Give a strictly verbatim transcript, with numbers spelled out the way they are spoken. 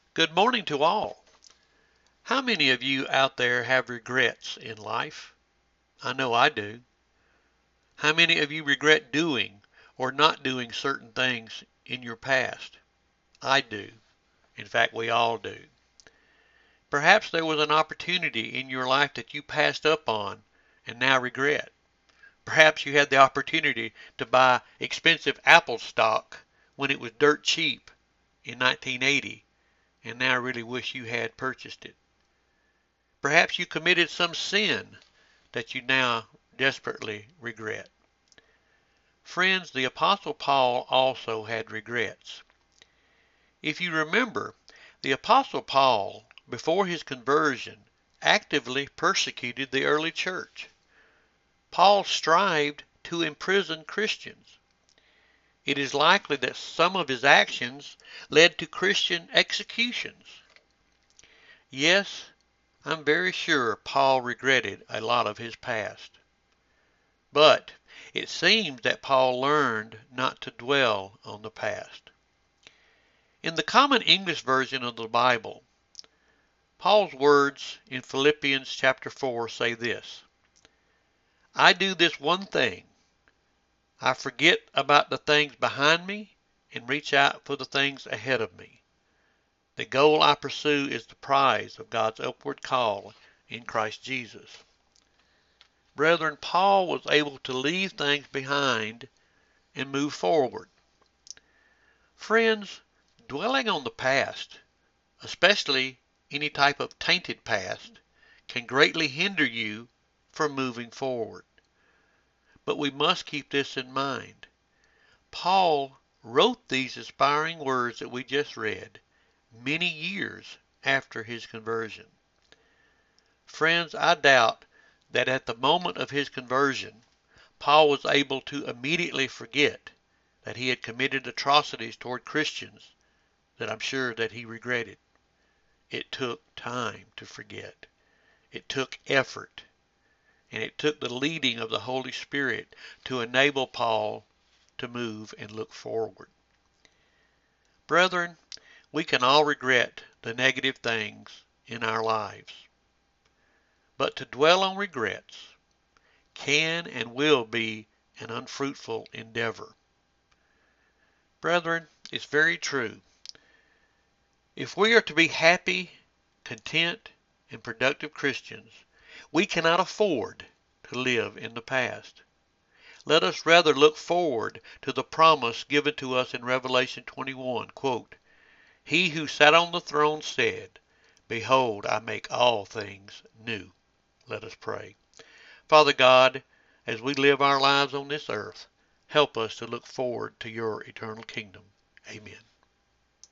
Good morning to all. How many of you out there have regrets in life? I know I do. How many of you regret doing or not doing certain things in your past? I do. In fact, we all do. Perhaps there was an opportunity in your life that you passed up on and now regret. Perhaps you had the opportunity to buy expensive Apple stock when it was dirt cheap in nineteen eighty and now really wish you had purchased it. Perhaps you committed some sin that you now desperately regret. Friends, the Apostle Paul also had regrets. If you remember, the Apostle Paul, before his conversion, actively persecuted the early church. Paul strived to imprison Christians. It is likely that some of his actions led to Christian executions. Yes, I'm very sure Paul regretted a lot of his past. But it seems that Paul learned not to dwell on the past. In the Common English Version of the Bible, Paul's words in Philippians chapter four say this: I do this one thing. I forget about the things behind me and reach out for the things ahead of me. The goal I pursue is the prize of God's upward call in Christ Jesus. Brethren, Paul was able to leave things behind and move forward. Friends, dwelling on the past, especially any type of tainted past, can greatly hinder you from moving forward. But we must keep this in mind. Paul wrote these inspiring words that we just read many years after his conversion. Friends, I doubt that at the moment of his conversion, Paul was able to immediately forget that he had committed atrocities toward Christians that I'm sure that he regretted. It took time to forget. It took effort. And it took the leading of the Holy Spirit to enable Paul to move and look forward. Brethren, we can all regret the negative things in our lives. But to dwell on regrets can and will be an unfruitful endeavor. Brethren, it's very true. If we are to be happy, content, and productive Christians, we cannot afford to live in the past. Let us rather look forward to the promise given to us in Revelation twenty-one, quote, He who sat on the throne said, Behold, I make all things new. Let us pray. Father God, as we live our lives on this earth, help us to look forward to your eternal kingdom. Amen.